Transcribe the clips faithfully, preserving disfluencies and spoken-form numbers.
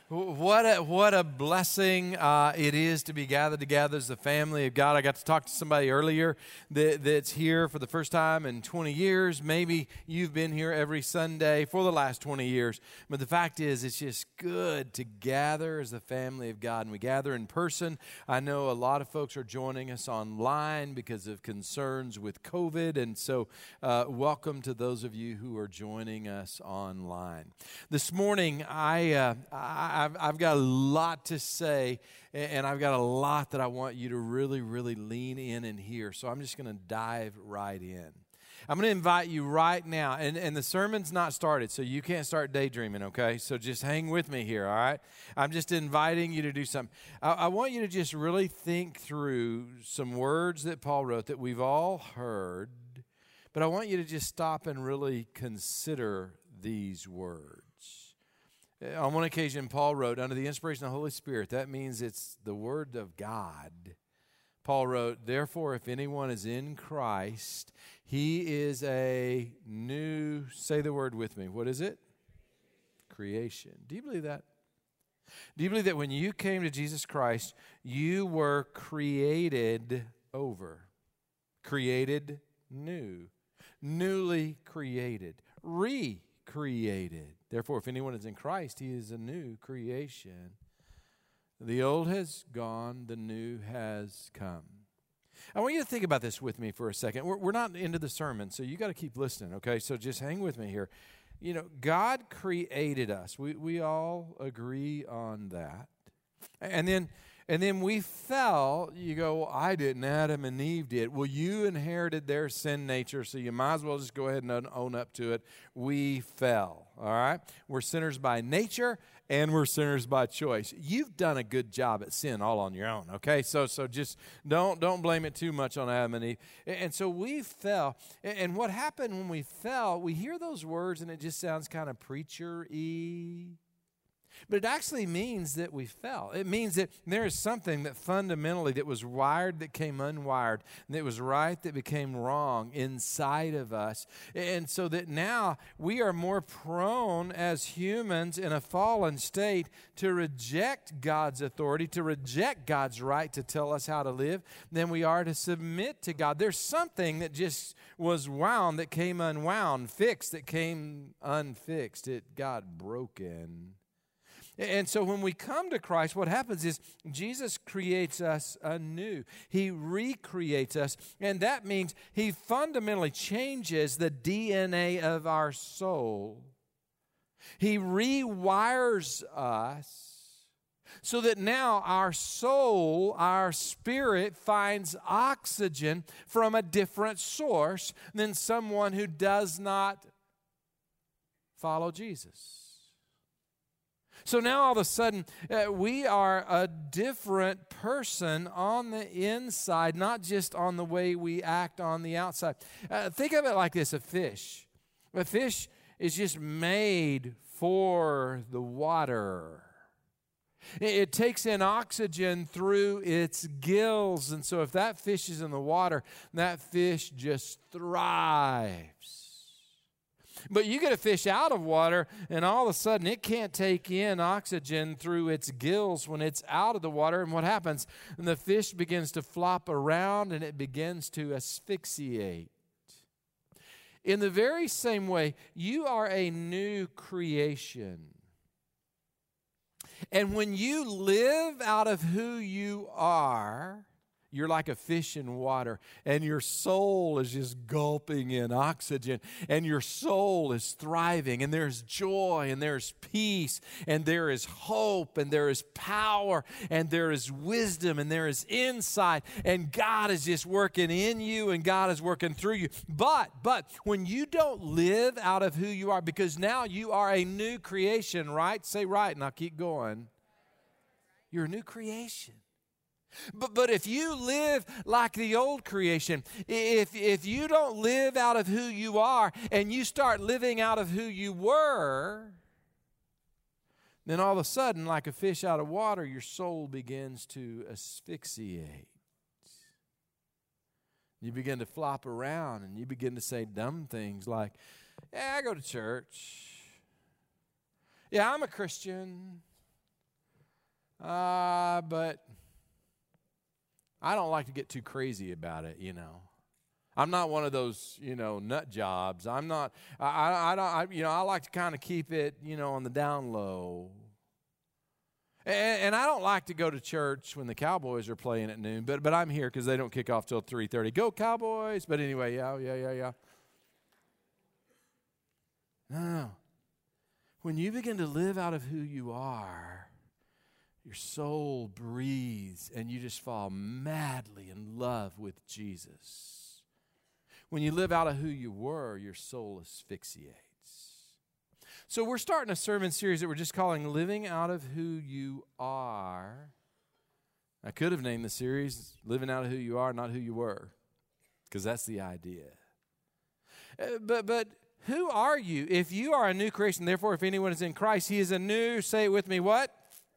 What a, what a blessing uh, it is to be gathered together as the family of God. I got to talk to somebody earlier that, that's here for the first time in twenty years. Maybe you've been here every Sunday for the last twenty years. But the fact is, it's just good to gather as the family of God. And we gather in person. I know a lot of folks are joining us online because of concerns with COVID. And so uh, welcome to those of you who are joining us online. This morning, I... Uh, I I've, I've got a lot to say, and I've got a lot that I want you to really, really lean in and hear. So I'm just going to dive right in. I'm going to invite you right now, and, and the sermon's not started, so you can't start daydreaming, okay? So just hang with me here, all right? I'm just inviting you to do something. I, I want you to just really think through some words that Paul wrote that we've all heard, but I want you to just stop and really consider these words. On one occasion, Paul wrote, under the inspiration of the Holy Spirit, that means it's the Word of God. Paul wrote, therefore, if anyone is in Christ, he is a new, say the word with me, what is it? Creation. Do you believe that? Do you believe that when you came to Jesus Christ, you were created over? Created new. Newly created. Recreated. Therefore, if anyone is in Christ, he is a new creation. The old has gone, the new has come. I want you to think about this with me for a second. We're, we're not into the sermon, so you got to keep listening, okay? So just hang with me here. You know, God created us. We we all agree on that. And then and then we fell. You go, well, I didn't, Adam and Eve did. Well, you inherited their sin nature, so you might as well just go ahead and own up to it. We fell, all right? We're sinners by nature, and we're sinners by choice. You've done a good job at sin all on your own, okay? So so just don't don't blame it too much on Adam and Eve. And so we fell. And what happened when we fell, we hear those words, and it just sounds kind of preacher-y. But it actually means that we fell. It means that there is something that fundamentally that was wired that came unwired, and that was right that became wrong inside of us. And so that now we are more prone as humans in a fallen state to reject God's authority, to reject God's right to tell us how to live, than we are to submit to God. There's something that just was wound that came unwound, fixed that came unfixed. It got broken. And so when we come to Christ, what happens is Jesus creates us anew. He recreates us, and that means he fundamentally changes the D N A of our soul. He rewires us so that now our soul, our spirit, finds oxygen from a different source than someone who does not follow Jesus. So now all of a sudden, uh, we are a different person on the inside, not just on the way we act on the outside. Uh, think of it like this, a fish. A fish is just made for the water. It, it takes in oxygen through its gills, and so if that fish is in the water, that fish just thrives. But you get a fish out of water, and all of a sudden it can't take in oxygen through its gills when it's out of the water. And what happens? And the fish begins to flop around, and it begins to asphyxiate. In the very same way, you are a new creation. And when you live out of who you are, you're like a fish in water, and your soul is just gulping in oxygen, and your soul is thriving, and there's joy, and there's peace, and there is hope, and there is power, and there is wisdom, and there is insight, and God is just working in you, and God is working through you. But, but, when you don't live out of who you are, because now you are a new creation, right? Say right, and I'll keep going. You're a new creation. But but if you live like the old creation, if if you don't live out of who you are and you start living out of who you were, then all of a sudden, like a fish out of water, your soul begins to asphyxiate. You begin to flop around, and you begin to say dumb things like, yeah, I go to church. Yeah, I'm a Christian. Uh, but I don't like to get too crazy about it, you know. I'm not one of those, you know, nut jobs. I'm not, I, I, I don't, I, you know, I like to kind of keep it, you know, on the down low. And, and I don't like to go to church when the Cowboys are playing at noon, but but I'm here because they don't kick off till three thirty. Go Cowboys! But anyway, yeah, yeah, yeah, yeah. No. When you begin to live out of who you are, your soul breathes and you just fall madly in love with Jesus. When you live out of who you were, your soul asphyxiates. So we're starting a sermon series that we're just calling Living Out of Who You Are. I could have named the series Living Out of Who You Are, Not Who You Were, because that's the idea. Uh, but but who are you? If you are a new creation, therefore if anyone is in Christ, he is a new, say it with me, what?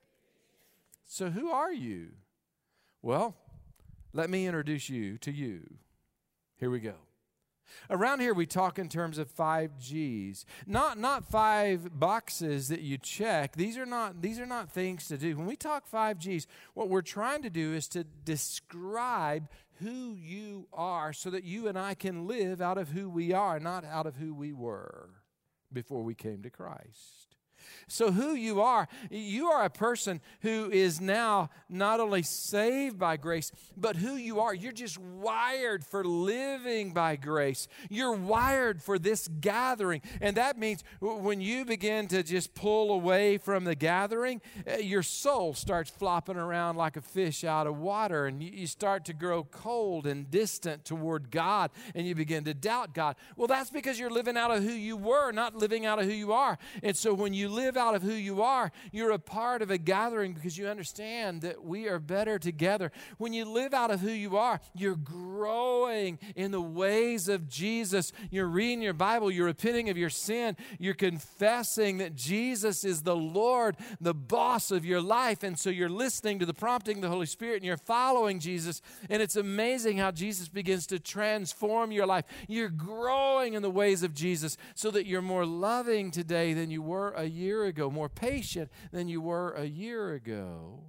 So who are you? Well, let me introduce you to you. Here we go. Around here, we talk in terms of five G's. Not, not five boxes that you check. These are not, these are not things to do. When we talk five G's, what we're trying to do is to describe who you are so that you and I can live out of who we are, not out of who we were before we came to Christ. So who you are, you are a person who is now not only saved by grace, but who you are. You're just wired for living by grace. You're wired for this gathering. And that means when you begin to just pull away from the gathering, your soul starts flopping around like a fish out of water. And you start to grow cold and distant toward God. And you begin to doubt God. Well, that's because you're living out of who you were, not living out of who you are. And so when you live out of who you are, you're a part of a gathering because you understand that we are better together. When you live out of who you are, you're growing in the ways of Jesus. You're reading your Bible, you're repenting of your sin, you're confessing that Jesus is the Lord, the boss of your life, and so you're listening to the prompting of the Holy Spirit and you're following Jesus, and it's amazing how Jesus begins to transform your life. You're growing in the ways of Jesus so that you're more loving today than you were a year ago, more patient than you were a year ago.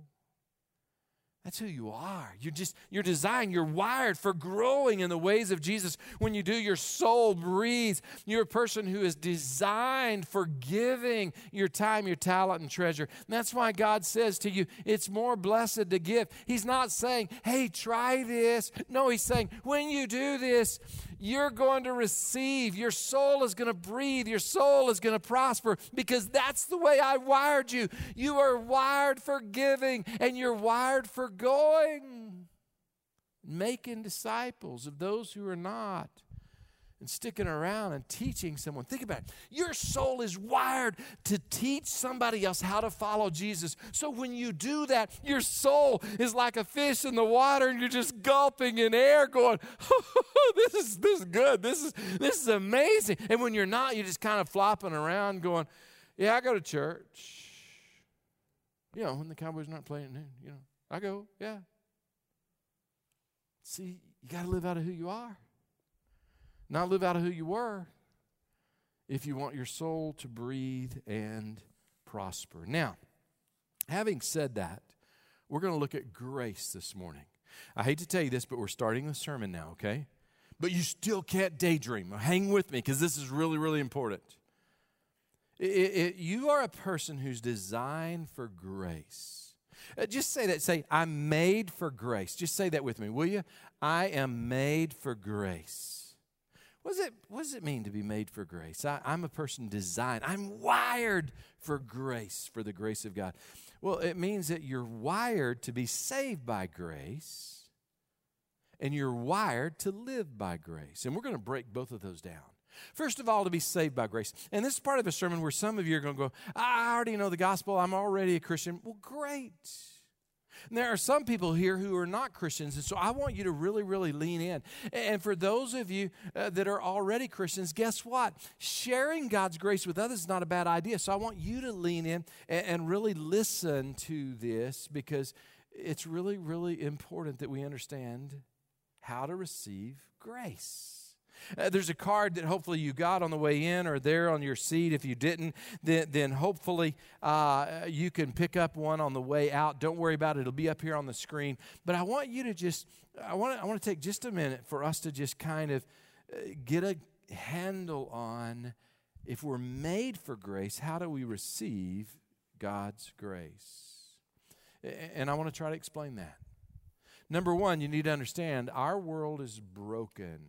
That's who you are. You're just, you're designed, you're wired for growing in the ways of Jesus. When you do, your soul breathes. You're a person who is designed for giving your time, your talent, and treasure. And that's why God says to you, it's more blessed to give. He's not saying, hey, try this. No, he's saying, when you do this, you're going to receive. Your soul is going to breathe. Your soul is going to prosper because that's the way I wired you. You are wired for giving and you're wired for going, making disciples of those who are not, and sticking around and teaching someone. Think about it. Your soul is wired to teach somebody else how to follow Jesus. So when you do that, your soul is like a fish in the water and you're just gulping in air going, oh, this is this is good. This is this is amazing. And when you're not, you're just kind of flopping around going, yeah, I go to church. You know, when the Cowboys are not playing at noon, you know, I go, yeah. See, you got to live out of who you are. Not live out of who you were if you want your soul to breathe and prosper. Now, having said that, we're going to look at grace this morning. I hate to tell you this, but we're starting the sermon now, okay? But you still can't daydream. Hang with me because this is really, really important. It, it, you are a person who's designed for grace. Uh, just say that. Say, I'm made for grace. Just say that with me, will you? I am made for grace. What does it, what does it mean to be made for grace? I, I'm a person designed. I'm wired for grace, for the grace of God. Well, it means that you're wired to be saved by grace, and you're wired to live by grace. And we're going to break both of those down. First of all, to be saved by grace. And this is part of a sermon where some of you are going to go, I already know the gospel. I'm already a Christian. Well, great. And there are some people here who are not Christians, and so I want you to really, really lean in. And for those of you uh, that are already Christians, guess what? Sharing God's grace with others is not a bad idea. So I want you to lean in and, and really listen to this because it's really, really important that we understand how to receive grace. Uh, there's a card that hopefully you got on the way in or there on your seat. If you didn't, then, then hopefully uh, you can pick up one on the way out. Don't worry about it. It'll be up here on the screen. But I want you to just, I want to, I want to take just a minute for us to just kind of uh, get a handle on, if we're made for grace, how do we receive God's grace? And I want to try to explain that. Number one, you need to understand our world is broken.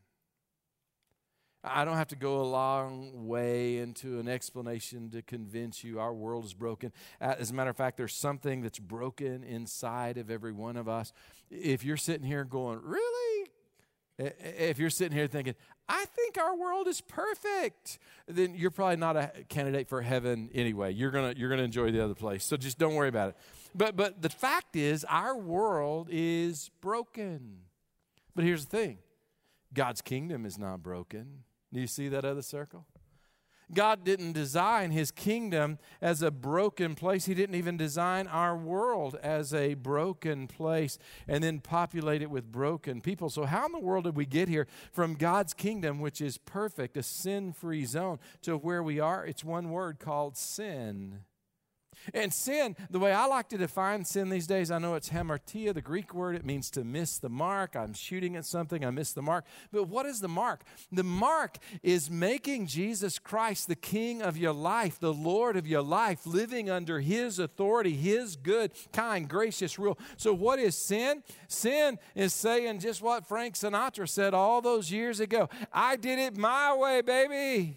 I don't have to go a long way into an explanation to convince you our world is broken. As a matter of fact, there's something that's broken inside of every one of us. If you're sitting here going, really? If you're sitting here thinking, I think our world is perfect, then you're probably not a candidate for heaven anyway. You're gonna you're gonna enjoy the other place. So just don't worry about it. But but the fact is, our world is broken. But here's the thing: God's kingdom is not broken. Do you see that other circle? God didn't design his kingdom as a broken place. He didn't even design our world as a broken place and then populate it with broken people. So how in the world did we get here from God's kingdom, which is perfect, a sin-free zone, to where we are? It's one word called sin. And sin, the way I like to define sin these days, I know it's hamartia, the Greek word. It means to miss the mark. I'm shooting at something, I miss the mark. But what is the mark? The mark is making Jesus Christ the King of your life, the Lord of your life, living under his authority, his good, kind, gracious rule. So what is sin? Sin is saying just what Frank Sinatra said all those years ago. I did it my way, baby.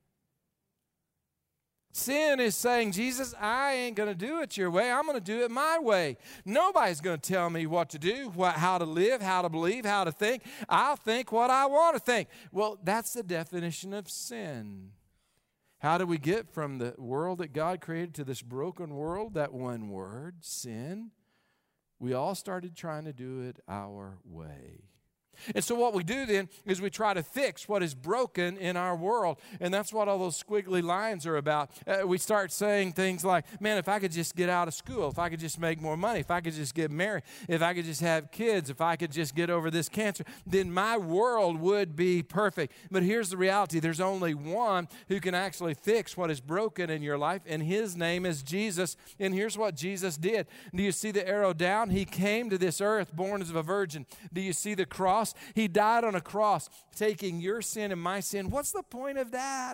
Sin is saying, Jesus, I ain't going to do it your way. I'm going to do it my way. Nobody's going to tell me what to do, what, how to live, how to believe, how to think. I'll think what I want to think. Well, that's the definition of sin. How do we get from the world that God created to this broken world? That one word, sin. We all started trying to do it our way. And so what we do then is we try to fix what is broken in our world. And that's what all those squiggly lines are about. Uh, we start saying things like, man, if I could just get out of school, if I could just make more money, if I could just get married, if I could just have kids, if I could just get over this cancer, then my world would be perfect. But here's the reality. There's only one who can actually fix what is broken in your life, and his name is Jesus. And here's what Jesus did. Do you see the arrow down? He came to this earth born as a virgin. Do you see the cross? He died on a cross, taking your sin and my sin. What's the point of that?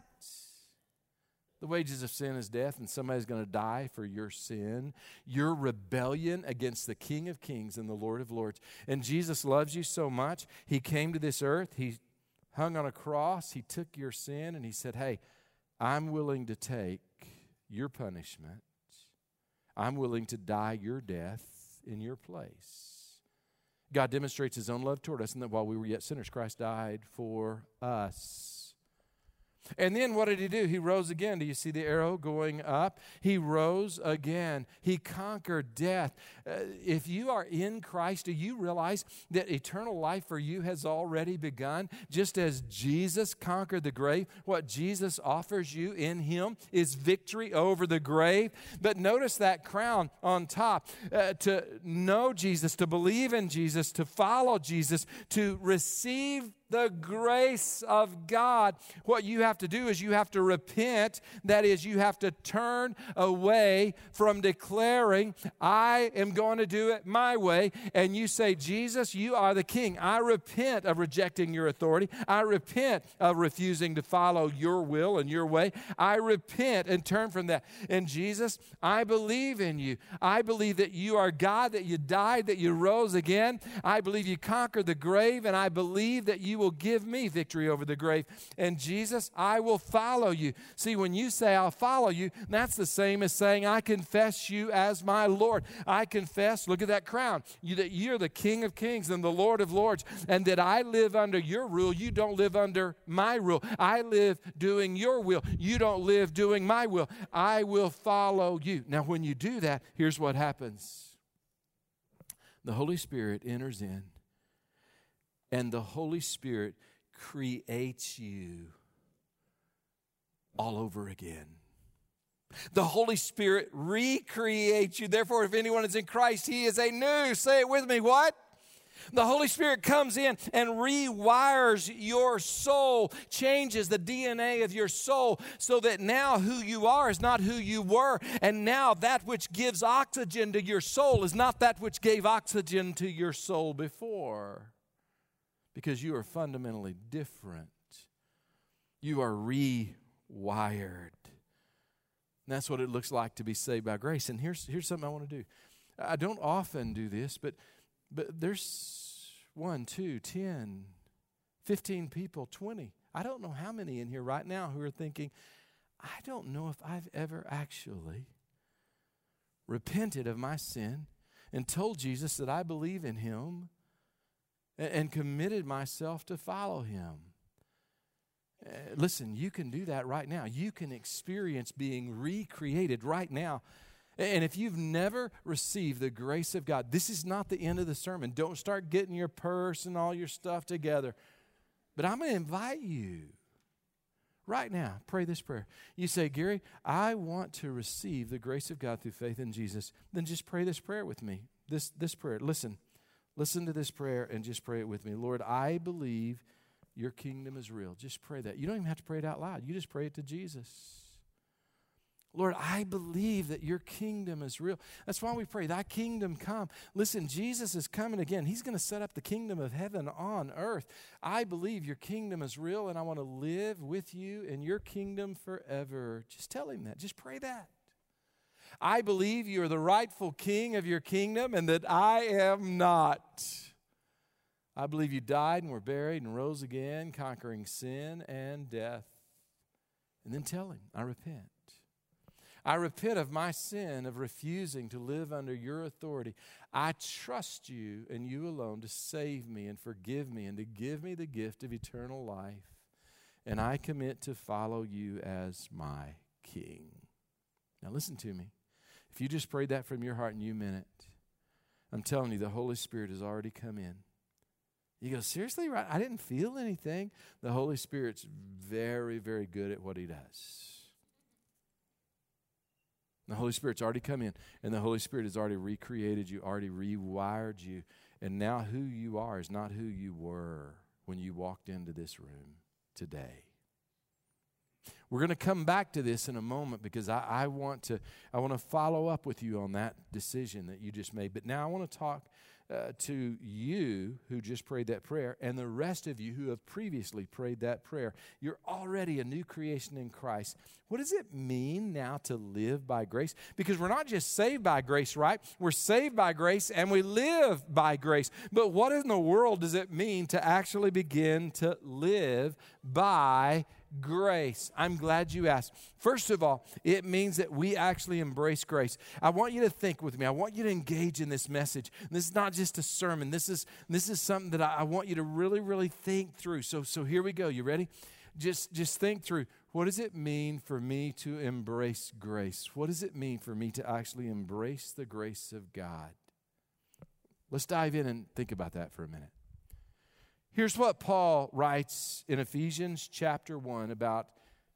The wages of sin is death, and somebody's going to die for your sin, your rebellion against the King of Kings and the Lord of Lords. And Jesus loves you so much, he came to this earth, he hung on a cross, he took your sin, and he said, hey, I'm willing to take your punishment. I'm willing to die your death in your place. God demonstrates his own love toward us, and that while we were yet sinners, Christ died for us. And then what did he do? He rose again. Do you see the arrow going up? He rose again. He conquered death. Uh, if you are in Christ, do you realize that eternal life for you has already begun? Just as Jesus conquered the grave, what Jesus offers you in him is victory over the grave. But notice that crown on top. Uh, to know Jesus, to believe in Jesus, to follow Jesus, to receive the grace of God. What you have to do is you have to repent. That is, you have to turn away from declaring, I am going to do it my way. And you say, Jesus, you are the King. I repent of rejecting your authority. I repent of refusing to follow your will and your way. I repent and turn from that. And Jesus, I believe in you. I believe that you are God, that you died, that you rose again. I believe you conquered the grave, and I believe that you will give me victory over the grave. And Jesus, I will follow you. See, when you say I'll follow you, that's the same as saying I confess you as my Lord. I confess, look at that crown, you, that you're the King of Kings and the Lord of Lords, and that I live under your rule. You don't live under my rule. I live doing your will. You don't live doing my will. I will follow you. Now, when you do that, here's what happens. The Holy Spirit enters in, and the Holy Spirit creates you all over again. The Holy Spirit recreates you. Therefore, if anyone is in Christ, he is a new, say it with me, what? The Holy Spirit comes in and rewires your soul, changes the D N A of your soul so that now who you are is not who you were. And now that which gives oxygen to your soul is not that which gave oxygen to your soul before. Because you are fundamentally different. You are rewired. And that's what it looks like to be saved by grace. And here's, here's something I want to do. I don't often do this, but But there's one, two, ten, fifteen people, twenty. I don't know how many in here right now who are thinking, I don't know if I've ever actually repented of my sin and told Jesus that I believe in him and, and committed myself to follow him. Uh, listen, you can do that right now. You can experience being recreated right now. And if you've never received the grace of God, this is not the end of the sermon. Don't start getting your purse and all your stuff together. But I'm going to invite you right now, pray this prayer. You say, Gary, I want to receive the grace of God through faith in Jesus. Then just pray this prayer with me. This, this prayer. Listen. Listen to this prayer and just pray it with me. Lord, I believe your kingdom is real. Just pray that. You don't even have to pray it out loud. You just pray it to Jesus. Lord, I believe that your kingdom is real. That's why we pray, thy kingdom come. Listen, Jesus is coming again. He's going to set up the kingdom of heaven on earth. I believe your kingdom is real, and I want to live with you in your kingdom forever. Just tell him that. Just pray that. I believe you are the rightful king of your kingdom and that I am not. I believe you died and were buried and rose again, conquering sin and death. And then tell him, I repent. I repent of my sin of refusing to live under your authority. I trust you and you alone to save me and forgive me and to give me the gift of eternal life. And I commit to follow you as my king. Now listen to me. If you just prayed that from your heart and you meant it, I'm telling you, the Holy Spirit has already come in. You go, seriously? Right? I didn't feel anything. The Holy Spirit's very, very good at what he does. The Holy Spirit's already come in, and the Holy Spirit has already recreated you, already rewired you, and now who you are is not who you were when you walked into this room today. We're going to come back to this in a moment because I, I want to I want to follow up with you on that decision that you just made. But now I want to talk uh, to you who just prayed that prayer and the rest of you who have previously prayed that prayer. You're already a new creation in Christ. What does it mean now to live by grace? Because we're not just saved by grace, right? We're saved by grace and we live by grace. But what in the world does it mean to actually begin to live by grace? I'm glad you asked. First of all, it means that we actually embrace grace. I want you to think with me. I want you to engage in this message. This is not just a sermon. This is this is something that I, I want you to really, really think through. So, so here we go. You ready? Just, just think through. What does it mean for me to embrace grace? What does it mean for me to actually embrace the grace of God? Let's dive in and think about that for a minute. Here's what Paul writes in Ephesians chapter one about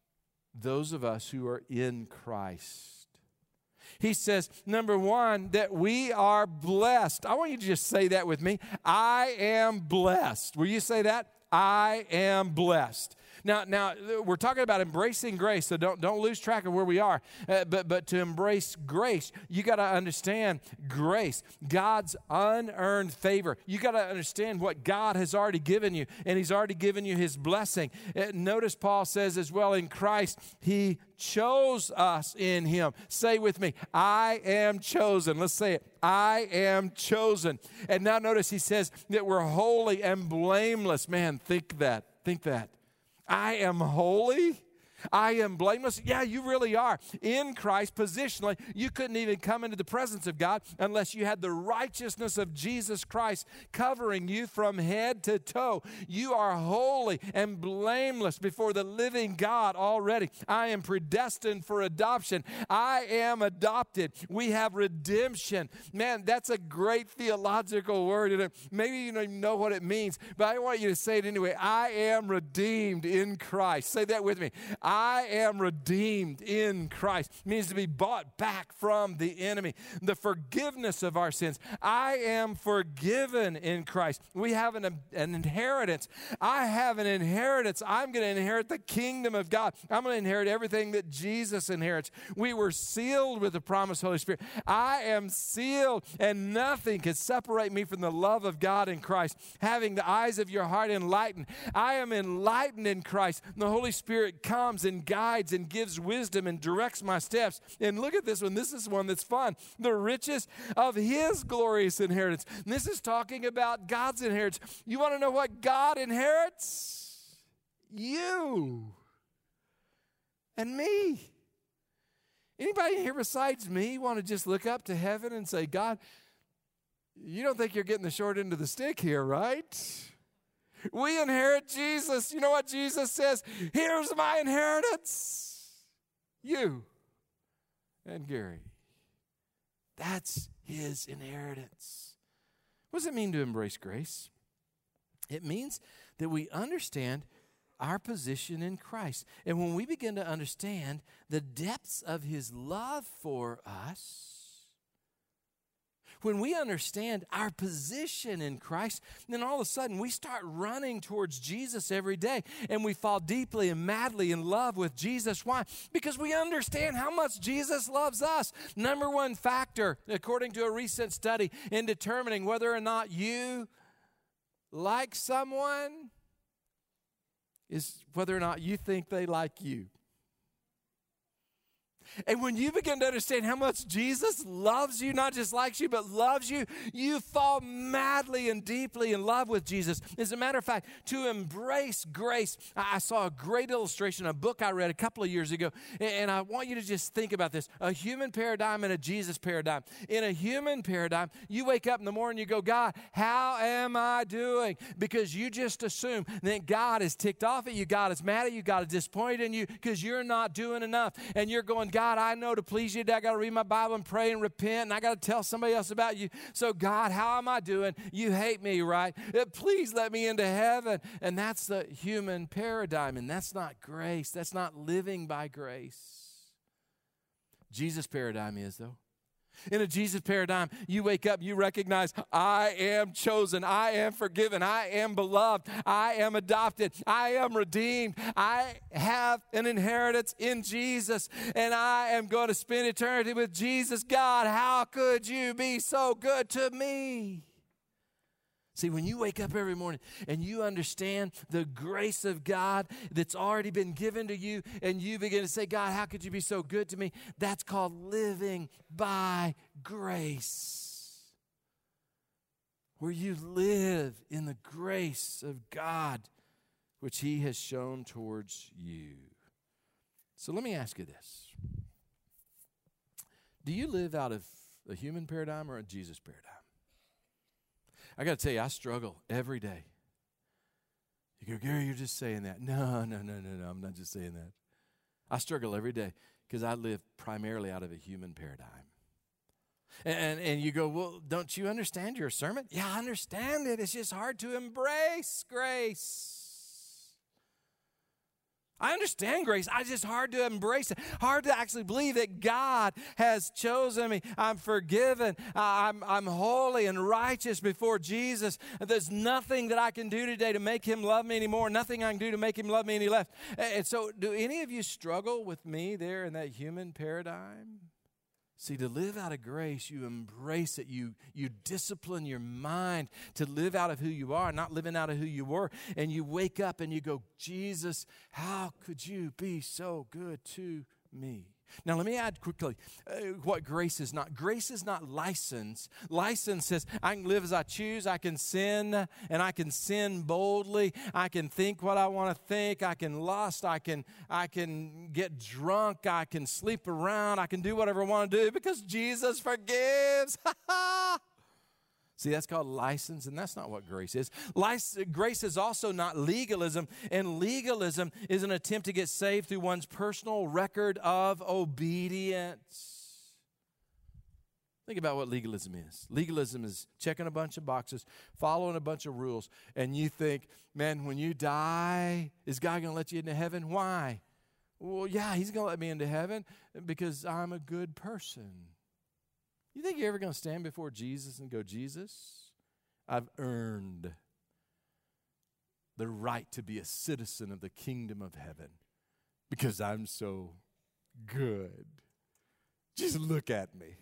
those of us who are in Christ. He says, number one, that we are blessed. I want you to just say that with me. I am blessed. Will you say that? I am blessed. Now, now we're talking about embracing grace, so don't don't lose track of where we are. Uh, but but to embrace grace, you got to understand grace, God's unearned favor. You got to understand what God has already given you, and He's already given you His blessing. Uh, notice Paul says as well, in Christ, He chose us in Him. Say with me, I am chosen. Let's say it. I am chosen. And now notice he says that we're holy and blameless. Man, think that. Think that. I am holy. I am blameless. Yeah, you really are. In Christ, positionally, you couldn't even come into the presence of God unless you had the righteousness of Jesus Christ covering you from head to toe. You are holy and blameless before the living God already. I am predestined for adoption. I am adopted. We have redemption. Man, that's a great theological word. And maybe you don't even know what it means, but I want you to say it anyway. I am redeemed in Christ. Say that with me. I am redeemed in Christ. It means to be bought back from the enemy. The forgiveness of our sins. I am forgiven in Christ. We have an, an inheritance. I have an inheritance. I'm going to inherit the kingdom of God. I'm going to inherit everything that Jesus inherits. We were sealed with the promised Holy Spirit. I am sealed, and nothing can separate me from the love of God in Christ. Having the eyes of your heart enlightened. I am enlightened in Christ. The Holy Spirit comes and guides and gives wisdom and directs my steps. And look at this one. This is one that's fun. The riches of His glorious inheritance. And this is talking about God's inheritance. You want to know what God inherits? You and me. Anybody here besides me want to just look up to heaven and say, God, you don't think you're getting the short end of the stick here, right? We inherit Jesus. You know what Jesus says? Here's my inheritance. You and Gary. That's his inheritance. What does it mean to embrace grace? It means that we understand our position in Christ. And when we begin to understand the depths of his love for us, when we understand our position in Christ, then all of a sudden we start running towards Jesus every day, and we fall deeply and madly in love with Jesus. Why? Because we understand how much Jesus loves us. Number one factor, according to a recent study, in determining whether or not you like someone is whether or not you think they like you. And when you begin to understand how much Jesus loves you, not just likes you, but loves you, you fall madly and deeply in love with Jesus. As a matter of fact, to embrace grace, I saw a great illustration, a book I read a couple of years ago, and I want you to just think about this, a human paradigm and a Jesus paradigm. In a human paradigm, you wake up in the morning, you go, God, how am I doing? Because you just assume that God is ticked off at you, God is mad at you, God is disappointed in you because you're not doing enough. And you're going, God, God, I know to please you, I got to read my Bible and pray and repent, and I got to tell somebody else about you. So, God, how am I doing? You hate me, right? Please let me into heaven. And that's the human paradigm, and that's not grace. That's not living by grace. Jesus' paradigm is, though. In a Jesus paradigm, you wake up, you recognize, I am chosen, I am forgiven, I am beloved, I am adopted, I am redeemed, I have an inheritance in Jesus, and I am going to spend eternity with Jesus. God, how could you be so good to me? See, when you wake up every morning and you understand the grace of God that's already been given to you, and you begin to say, God, how could you be so good to me? That's called living by grace. Where you live in the grace of God, which he has shown towards you. So let me ask you this. Do you live out of a human paradigm or a Jesus paradigm? I got to tell you, I struggle every day. You go, Gary, you're just saying that. No, no, no, no, no, I'm not just saying that. I struggle every day because I live primarily out of a human paradigm. And, and, and you go, well, don't you understand your sermon? Yeah, I understand it. It's just hard to embrace grace. I understand grace. It's just hard to embrace it. Hard to actually believe that God has chosen me. I'm forgiven. I'm, I'm holy and righteous before Jesus. There's nothing that I can do today to make him love me anymore. Nothing I can do to make him love me any less. And so do any of you struggle with me there in that human paradigm? See, to live out of grace, you embrace it. You, you discipline your mind to live out of who you are, not living out of who you were. And you wake up and you go, Jesus, how could you be so good to me? Now, let me add quickly uh, what grace is not. Grace is not license. License says I can live as I choose. I can sin, and I can sin boldly. I can think what I want to think. I can lust. I can, I can get drunk. I can sleep around. I can do whatever I want to do because Jesus forgives. See, that's called license, and that's not what grace is. Lic- grace is also not legalism, and legalism is an attempt to get saved through one's personal record of obedience. Think about what legalism is. Legalism is checking a bunch of boxes, following a bunch of rules, and you think, man, when you die, is God going to let you into heaven? Why? Well, yeah, he's going to let me into heaven because I'm a good person. You think you're ever going to stand before Jesus and go, Jesus, I've earned the right to be a citizen of the kingdom of heaven because I'm so good. Just look at me.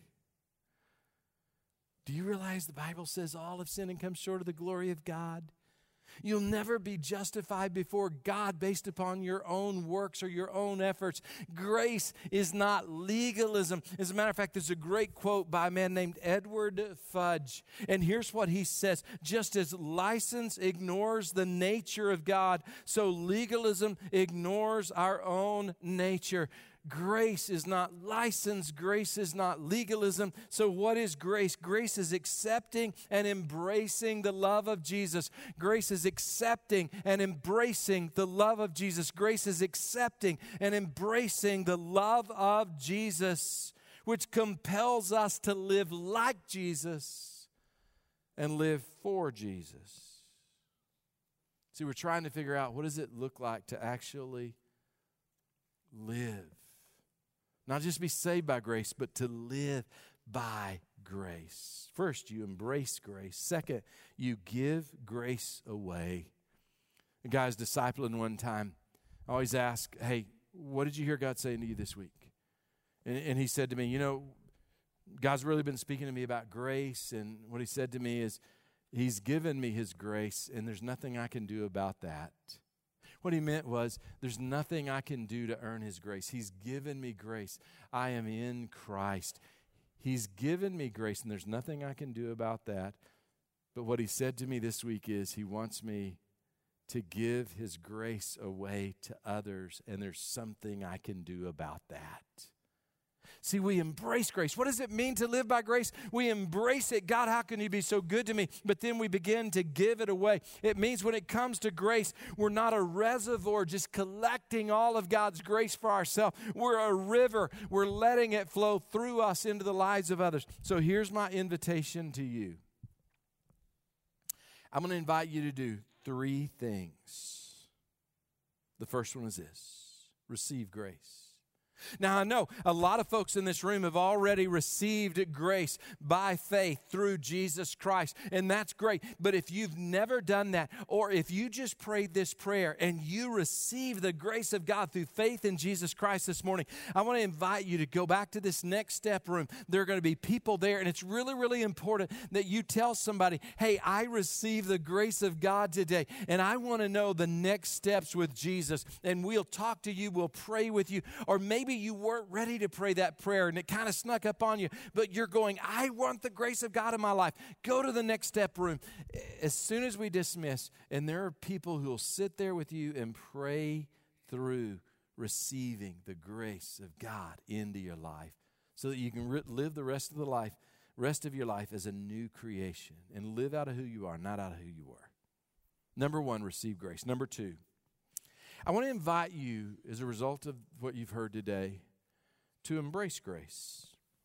Do you realize the Bible says all have sinned and come short of the glory of God? You'll never be justified before God based upon your own works or your own efforts. Grace is not legalism. As a matter of fact, there's a great quote by a man named Edward Fudge. And here's what he says. Just as license ignores the nature of God, so legalism ignores our own nature. Grace is not license. Grace is not legalism. So what is grace? Grace is accepting and embracing the love of Jesus. Grace is accepting and embracing the love of Jesus. Grace is accepting and embracing the love of Jesus, which compels us to live like Jesus and live for Jesus. See, we're trying to figure out what does it look like to actually live. Not just be saved by grace, but to live by grace. First, you embrace grace. Second, you give grace away. A guy's discipling one time. I always ask, hey, what did you hear God saying to you this week? And, and he said to me, you know, God's really been speaking to me about grace. And what he said to me is, he's given me his grace, and there's nothing I can do about that. What he meant was, there's nothing I can do to earn his grace. He's given me grace. I am in Christ. He's given me grace, and there's nothing I can do about that. But what he said to me this week is, he wants me to give his grace away to others, and there's something I can do about that. See, we embrace grace. What does it mean to live by grace? We embrace it. God, how can you be so good to me? But then we begin to give it away. It means when it comes to grace, we're not a reservoir just collecting all of God's grace for ourselves. We're a river. We're letting it flow through us into the lives of others. So here's my invitation to you. I'm going to invite you to do three things. The first one is this: receive grace. Now, I know a lot of folks in this room have already received grace by faith through Jesus Christ, and that's great. But if you've never done that, or if you just prayed this prayer and you received the grace of God through faith in Jesus Christ this morning, I want to invite you to go back to this next step room. There are going to be people there, and it's really, really important that you tell somebody, hey, I received the grace of God today, and I want to know the next steps with Jesus. And we'll talk to you, we'll pray with you, or maybe Maybe you weren't ready to pray that prayer and it kind of snuck up on you, but you're going, I want the grace of God in my life. Go to the next step room. As soon as we dismiss, and there are people who will sit there with you and pray through receiving the grace of God into your life so that you can re- live the rest of the life, rest of your life as a new creation and live out of who you are, not out of who you were. Number one, receive grace. Number two, I want to invite you, as a result of what you've heard today, to embrace grace.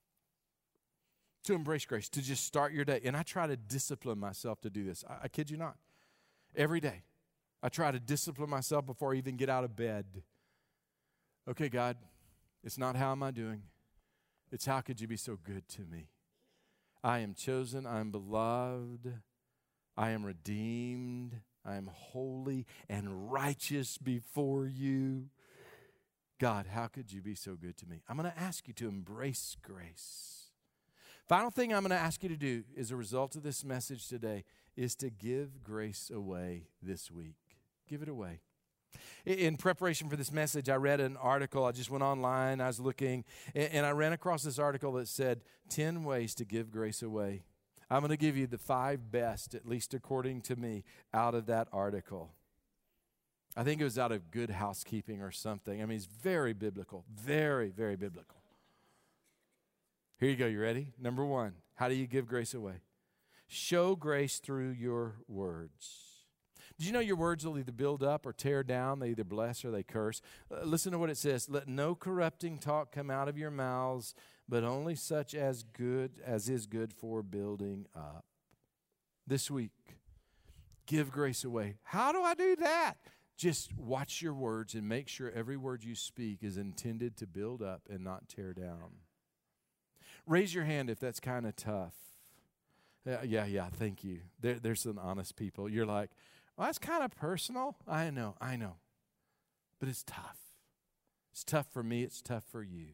To embrace grace, to just start your day. And I try to discipline myself to do this. I, I kid you not. Every day, I try to discipline myself before I even get out of bed. Okay, God, it's not how am I doing. It's how could you be so good to me. I am chosen. I am beloved. I am redeemed. I am holy and righteous before you. God, how could you be so good to me? I'm going to ask you to embrace grace. Final thing I'm going to ask you to do as a result of this message today is to give grace away this week. Give it away. In preparation for this message, I read an article. I just went online. I was looking, and I ran across this article that said ten ways to give grace away. I'm going to give you the five best, at least according to me, out of that article. I think it was out of Good Housekeeping or something. I mean, it's very biblical, very, very biblical. Here you go. You ready? Number one, how do you give grace away? Show grace through your words. Did you know your words will either build up or tear down? They either bless or they curse. Uh, listen to what it says. Let no corrupting talk come out of your mouths, but only such as good as is good for building up. This week, give grace away. How do I do that? Just watch your words and make sure every word you speak is intended to build up and not tear down. Raise your hand if that's kind of tough. Yeah, yeah, yeah, thank you. There, there's some honest people. You're like, well, that's kind of personal. I know, I know. But it's tough. It's tough for me. It's tough for you.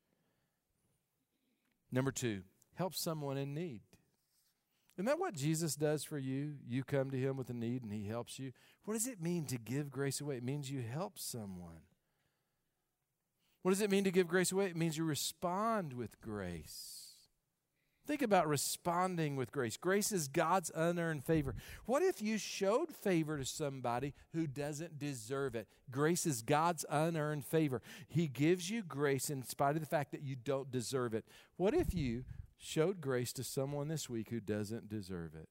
Number two, help someone in need. Isn't that what Jesus does for you? You come to him with a need and he helps you. What does it mean to give grace away? It means you help someone. What does it mean to give grace away? It means you respond with grace. Think about responding with grace. Grace is God's unearned favor. What if you showed favor to somebody who doesn't deserve it? Grace is God's unearned favor. He gives you grace in spite of the fact that you don't deserve it. What if you showed grace to someone this week who doesn't deserve it?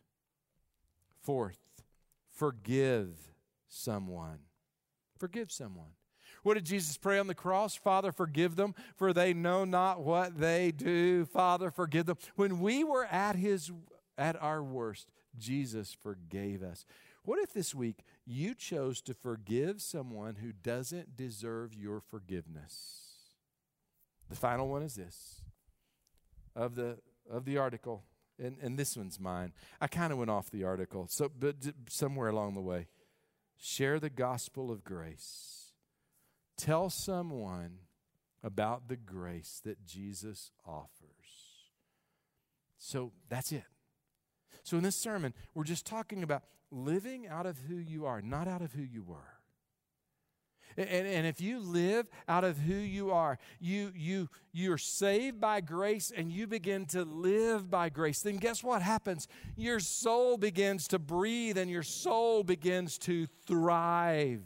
Fourth, forgive someone. Forgive someone. What did Jesus pray on the cross? Father, forgive them, for they know not what they do. Father, forgive them. When we were at his at our worst, Jesus forgave us. What if this week you chose to forgive someone who doesn't deserve your forgiveness? The final one is this. Of the of the article, and, and this one's mine. I kind of went off the article, so but somewhere along the way. Share the gospel of grace. Tell someone about the grace that Jesus offers. So that's it. So in this sermon, we're just talking about living out of who you are, not out of who you were. And, and if you live out of who you are, you, you, you're saved by grace and you begin to live by grace, then guess what happens? Your soul begins to breathe and your soul begins to thrive.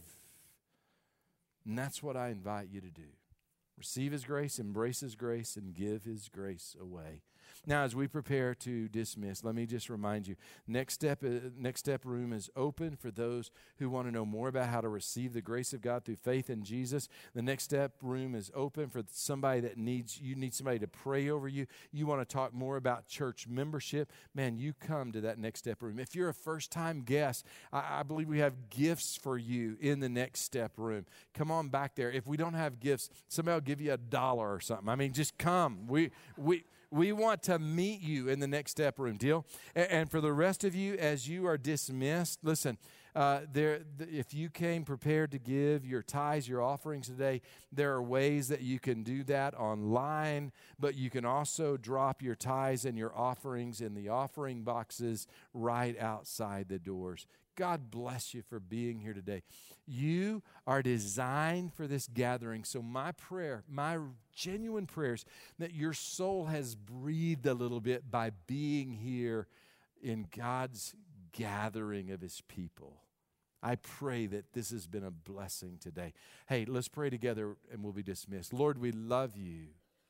And that's what I invite you to do. Receive his grace, embrace his grace, and give his grace away. Now, as we prepare to dismiss, let me just remind you, Next Step, uh, Next Step room is open for those who want to know more about how to receive the grace of God through faith in Jesus. The Next Step room is open for somebody that needs, you need somebody to pray over you. You want to talk more about church membership. Man, you come to that Next Step room. If you're a first-time guest, I, I believe we have gifts for you in the Next Step room. Come on back there. If we don't have gifts, somebody will give you a dollar or something. I mean, just come. We, we, We want to meet you in the Next Step room, deal? And, and for the rest of you, as you are dismissed, listen, uh, there. Th- if you came prepared to give your tithes, your offerings today, there are ways that you can do that online, but you can also drop your tithes and your offerings in the offering boxes right outside the doors. God bless you for being here today. You are designed for this gathering. So my prayer, my genuine prayers, that your soul has breathed a little bit by being here in God's gathering of his people. I pray that this has been a blessing today. Hey, let's pray together and we'll be dismissed. Lord, we love you.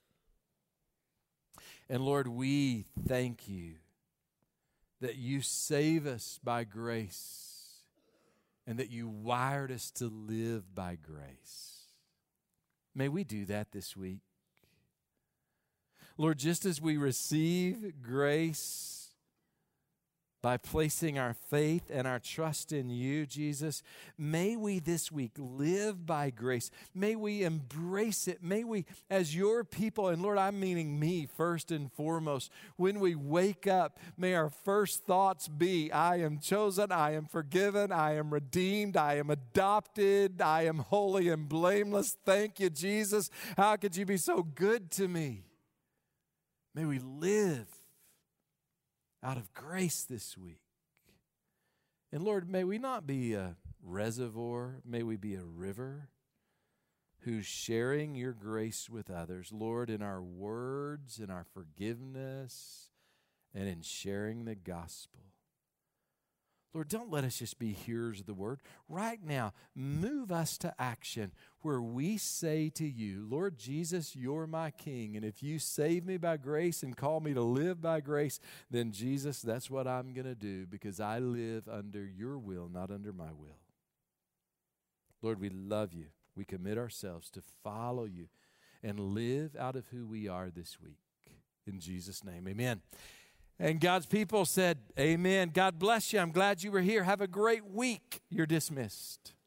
And Lord, we thank you that you save us by grace and that you wired us to live by grace. May we do that this week. Lord, just as we receive grace by placing our faith and our trust in you, Jesus, may we this week live by grace. May we embrace it. May we, as your people, and Lord, I'm meaning me first and foremost, when we wake up, may our first thoughts be, I am chosen, I am forgiven, I am redeemed, I am adopted, I am holy and blameless. Thank you, Jesus. How could you be so good to me? May we live out of grace this week. And Lord, may we not be a reservoir, may we be a river who's sharing your grace with others, Lord, in our words, in our forgiveness, and in sharing the gospel. Lord, don't let us just be hearers of the word. Right now, move us to action where we say to you, Lord Jesus, you're my King. And if you save me by grace and call me to live by grace, then Jesus, that's what I'm going to do because I live under your will, not under my will. Lord, we love you. We commit ourselves to follow you and live out of who we are this week. In Jesus' name, amen. And God's people said, amen. God bless you. I'm glad you were here. Have a great week. You're dismissed.